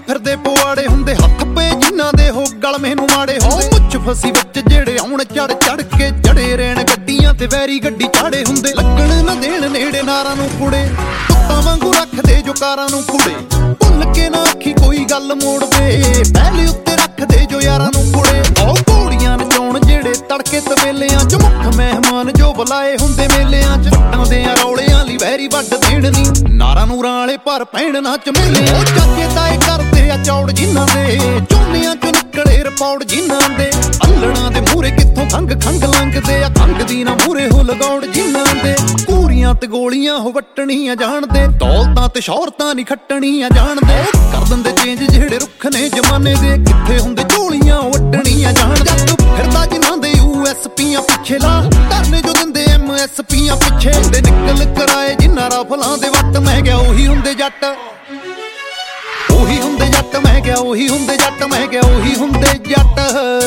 ਫਿਰਦੇ ਪਵਾੜੇ ਹੁੰਦੇ, ਹੱਥ ਪਏ ਜਿਨ੍ਹਾਂ ਦੇ ਹੋ ਗਲ ਮੈਨੂੰ ਮਾੜੇ ਹੁੰਦੇ। ਮੁੱਛ ਫਸੀ ਵਿੱਚ ਜਿਹੜੇ ਆਉਣ ਚੜ ਚੜ ਕੇ ਜੜੇ ਰਹਿਣ ਗੱਡੀਆਂ ਤੇ ਵੈਰੀ ਗੱਡੀ ਚਾੜੇ ਹੁੰਦੇ। ਲੱਗਣ ਨਾ ਦੇਣ ਨੇੜੇ ਨਾਰਾਂ ਨੂੰ ਕੁੜੇ, ਕੁੱਤਾਂ ਵਾਂਗੂ ਰੱਖਦੇ ਜੋ ਕਾਰਾਂ ਨੂੰ ਕੁੜੇ। ਭੁੱਲ ਕੇ ਨਾ ਆਖੀ ਕੋਈ ਗੱਲ ਮੋੜਦੇ, ਪਹਿਲੇ ਉੱਤੇ ਰੱਖਦੇ ਜੋ ਯਾਰਾਂ ਨੂੰ ਕੁੜੇ। ਉਹ ਘੋੜੀਆਂ ਨਚਾਉਣ ਜਿਹੜੇ ਤੜਕੇ ਤਵੇਲਿਆਂ ਚ, ਮੁੱਖ ਮਹਿਮਾਨ ਜੋ ਬੁਲਾਏ ਹੁੰਦੇ ਮੇਲਿਆਂ ਚ। ਵੱਟਾਂ ਦੇ ਰੌਲਿਆਂ ਲਈ ਵੈਰੀ ਵੱਢ ਦੇਣ ਨੀ, ਨਾਰਾਂ ਨੂਰਾਂ ਵਾਲੇ ਪਰ ਪੈਣ ਨੱਚ ਮੇਲੇ। ਉਹ ਚਾਚੇ ਤਾਏ ਕਰਦੇ ਆ ਚੌੜ ਜਿਨ੍ਹਾਂ ਦੇ, ਝੋਨਿਆਂ ਚ ਨਿਕਲੇ ਰਿਪੌੜ ਜਿਨ੍ਹਾਂ ਦੇ। ਅੱਲੜਾਂ ਦੇ ਮੂਹਰੇ ਕਿੱਥੋਂ ਖੰਗ ਖੰਗ ਲੰਘਦੇ ਆ, ਖੰਗ ਦੀ ਨਾ ਮੂਹਰੇ ਹੋ ਲਗੌੜ ਜਿਨ੍ਹਾਂ ਦੇ। ਘੂਰੀਆਂ ਤੇ ਗੋਲੀਆਂ ਹੋ ਵੱਟਣੀਆਂ ਜਾਣਦੇ, ਦੌਲਤਾਂ ਤੇ ਸ਼ੌਹਰਤਾਂ ਨਹੀਂ ਖੱਟਣੀਆਂ ਜਾਣਦੇ। ਕਰ ਦਿੰਦੇ ਚੇਂਜ ਜਿਹੜੇ ਰੁੱਖ ਨੇ ਜ਼ਮਾਨੇ ਦੇ, ਕਿੱਥੇ ਹੁੰਦੇ ਝੋਲੀਆਂ ਵੱਟਣੀਆਂ ਜਾਣਦੇ। ਫਿਰਦਾ ਜਿਨ੍ਹਾਂ ਦੇ USPਆਂ ਪਿੱਛੇ ਲਾ, ਧਰਨੇ ਜੋ ਦਿੰਦੇ MSPਆਂ ਪਿੱਛੇ ਹੁੰਦੇ। ਨਿਕਲ ਕਰਾਏ ਜਿਨ੍ਹਾਂ ਰਾਫਲਾਂ ਦੇ ਵੱਟ, ਮੈਂ ਕਿਹਾ ਉਹੀ ਹੁੰਦੇ ਜੱਟ, ਉਹੀ ਹੁੰਦੇ ਜੱਟ। ਮੈਂ ਕਿਹਾ ਉਹੀ ਹੁੰਦੇ ਜੱਟ, ਮੈਂ ਕਿਹਾ ਉਹੀ ਹੁੰਦੇ ਜੱਟ।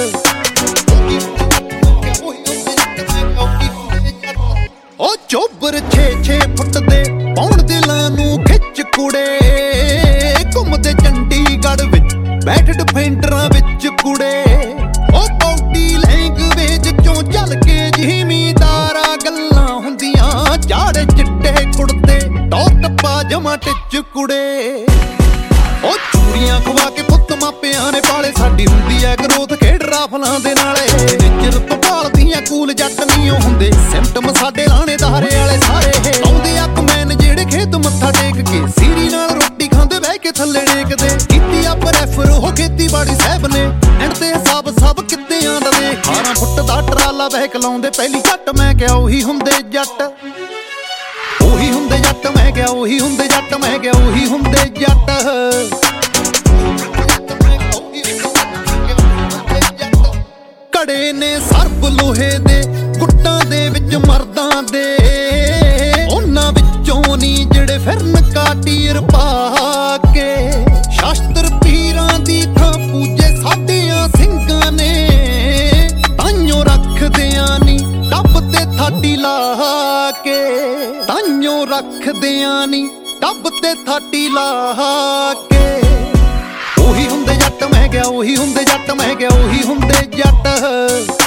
ਉਹ ਚੋਬਰ 6-6 ਫੁੱਟ ਦੇ ਪੌਣ ਦਿਲਾਂ ਨੂੰ ਖਿੱਚ ਕੁੜੇ, ਘੁੰਮਦੇ ਚੰਡੀਗੜ੍ਹ ਵਿੱਚ ਬੈਠ ਡਿਫੈਂਡਰਾਂ ਵਿੱਚ ਕੁੜੇ। ਉਹ ਬੌਡੀ ਲੈਂਗਵੇਜ ਚੋਂ ਚੱਲ ਕੇ ਜ਼ਿਮੀਂਦਾਰਾ ਗੱਲਾਂ ਹੁੰਦੀਆਂ, ਚਾੜੇ ਚਿੱਟੇ ਕੁੜਤੇ ਟੌਪ ਪਾਜਮਾ ਟਿੱਚ ਕੁੜੇ। ਉਹ ਚੂੜੀਆਂ ਖਵਾ ਕੇ ਪੁੱਤ ਮਾਪਿਆਂ ਨੇ ਪਾਲੇ, ਸਾਡੀ ਹੁੰਦੀ ਐ ਗਰੋਥ ਖੇਡ ਰਾਫਲਾਂ ਦੇ ਨਾਲੇ। ਨਿੱਜਰ ਤੋਂ ਭਾਲਦੀਆਂ ਕੂਲ ਜੱਟ ਨਹੀਂ ਉਹ ਹੁੰਦੇ, ਸਿਮਟਮ ਸਾਡੇ ਲਾਣੇਦਾਰੇ ਵਾਲੇ ਸਾਰੇ। ਆਉਂਦੇ ਆ ਕਮੈਨ ਜਿਹੜੇ ਖੇਤ ਮੱਥਾ ਟੇਕ ਕੇ, ਸੀਰੀ ਨਾਲ ਰੋਟੀ ਖਾਂਦੇ ਬਹਿ ਕੇ ਥੱਲੇ ਡੇਕਦੇ। ਕੀਤੀ ਆ ਪ੍ਰੈਫਰ ਉਹ ਖੇਤੀਬਾੜੀ ਸਾਹਿਬ ਨੇ, ਐਂਡ ਤੇ ਹਿਸਾਬ ਸਭ ਕਿੱਤਿਆਂ ਦਾ ਦੇ। 18 ਫੁੱਟ ਦਾ ਟਰਾਲਾ ਬਹਿਕ ਲਾਉਂਦੇ ਪਹਿਲੀ ਝੱਟ, ਮੈਂ ਕਿਹਾ ਉਹੀ ਹੁੰਦੇ ਜੱਟ, ਉਹੀ ਹੁੰਦੇ ਜੱਟ। ਮੈਂ ਕਿਹਾ ਉਹੀ ਹੁੰਦੇ ਜੱਟ, ਮੈਂ ਕਿਹਾ ਉਹੀ ਹੁੰਦੇ ਜੱਟ। ਕੜੇ ਨੇ ਸਰਬ ਲੋਹੇ ਦੇ ਗੁੱਟਾਂ ਦੇ ਵਿੱਚ ਮਰਦਾਂ ਦੇ, ਉਹਨਾਂ ਵਿੱਚੋਂ ਨੀ ਜਿਹੜੇ ਫਿਰਨ ਕਾਟੀਰ ਪਾ ਕੇ। ਸ਼ਾਸਤਰ ਪੀਰਾਂ ਦੀ ਥਾਂ ਪੂਜੇ ਸਾਡਿਆਂ ਸਿੰਘਾਂ ਨੇ, ਤਾਈਓ ਰੱਖਦਿਆਂ ਨੀ ਟੱਬ ਤੇ ਥਾਟੀ ਲਾ ਕੇ। ਤਾਈਓ ਰੱਖਦਿਆਂ ਨੀ ਟੱਬ ਤੇ ਥਾਟੀ ਲਾ ਕੇ। ਉਹੀ ਹੁੰਦੇ ਜੱਟ, ਮੈਂ ਕਿਹਾ ਉਹੀ ਹੁੰਦੇ ਜੱਟ, ਮੈਂ ਕਿਹਾ ਉਹੀ ਹੁੰਦੇ ਜੱਟ।